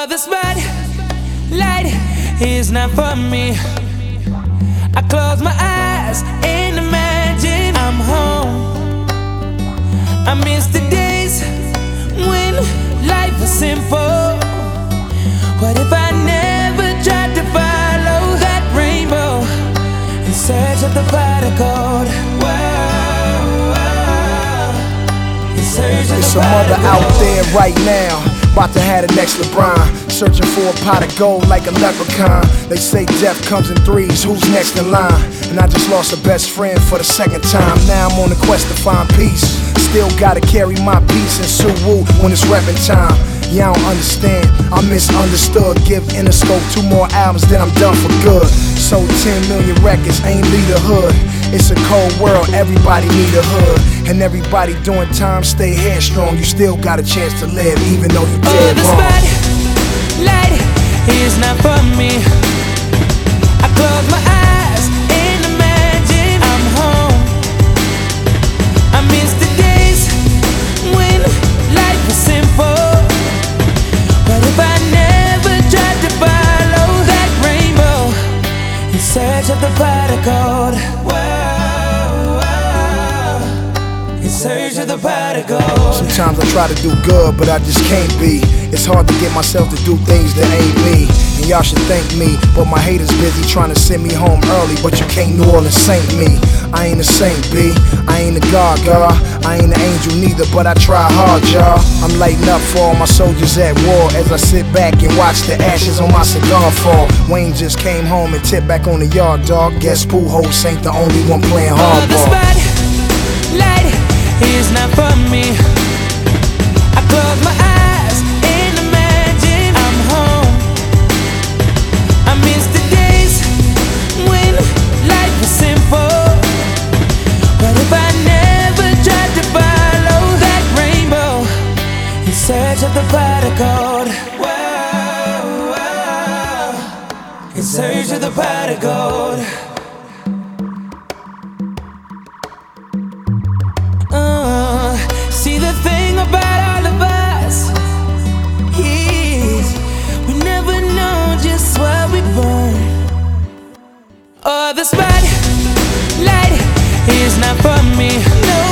the spotlight is not for me. I close my eyes and imagine I'm home. I miss the days when life was simple. What if I never tried to follow that rainbow in search of the pot of gold? In search of There's the some pot mother of out gold. there right now, about to have the next LeBron, searching for a pot of gold like a leprechaun. They say death comes in threes, who's next in line? And I just lost a best friend for the second time. Now I'm on a quest to find peace. Still gotta carry my peace and Suwoo when it's reppin' time. Yeah, I don't understand, I'm misunderstood. Give Interscope 2 more albums, then I'm done for good. Sold 10 million records, ain't lead a hood. It's a cold world, everybody need a hood. And everybody doing time, stay headstrong. You still got a chance to live, even though you dead The wrong. spotlight is not for me. I close my eyes and imagine I'm home. I miss the days when life was simple. What if I never tried to follow that rainbow in search of the pot of gold? In search of the pot of gold. Sometimes I try to do good, but I just can't be. It's hard to get myself to do things that ain't me. And y'all should thank me, but my haters busy trying to send me home early. But you can't New Orleans saint me. I ain't a saint, B. I ain't a god, girl. I ain't an angel neither, but I try hard, y'all. I'm lighting up for all my soldiers at war as I sit back and watch the ashes on my cigar fall. Wayne just came home and tipped back on the yard, dog. Guess Pujols ain't the only one playing The hardball. spotlight is not for me. I close my eyes and imagine I'm home. I miss the days when life was simple. What if I never tried to follow that rainbow in search of the pot of gold? In search of the pot of gold. See, the thing about all of us is we never know just what we burn. Oh, the spotlight is not for me. No,